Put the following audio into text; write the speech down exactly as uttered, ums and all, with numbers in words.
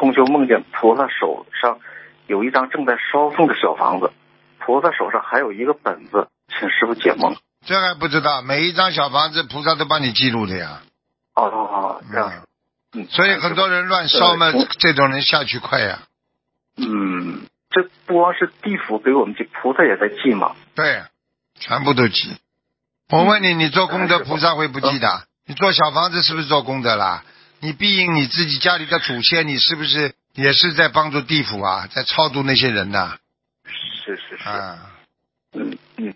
同修梦见菩萨手上有一张正在烧送的小房子，菩萨手上还有一个本子，请师傅解梦。 这还不知道，每一张小房子菩萨都帮你记录的呀。 哦哦哦，这样。 嗯，所以很多人乱烧嘛， 呃这种人下去快呀。 嗯，这不光是地府给我们记，菩萨也在记嘛。 对，全部都记。我问你，你做功德，菩萨会不记的？你做小房子是不是做功德啦？你庇应你自己家里的祖先，你是不是也是在帮助地府啊，在超度那些人呐？ 是是是。 啊， 嗯，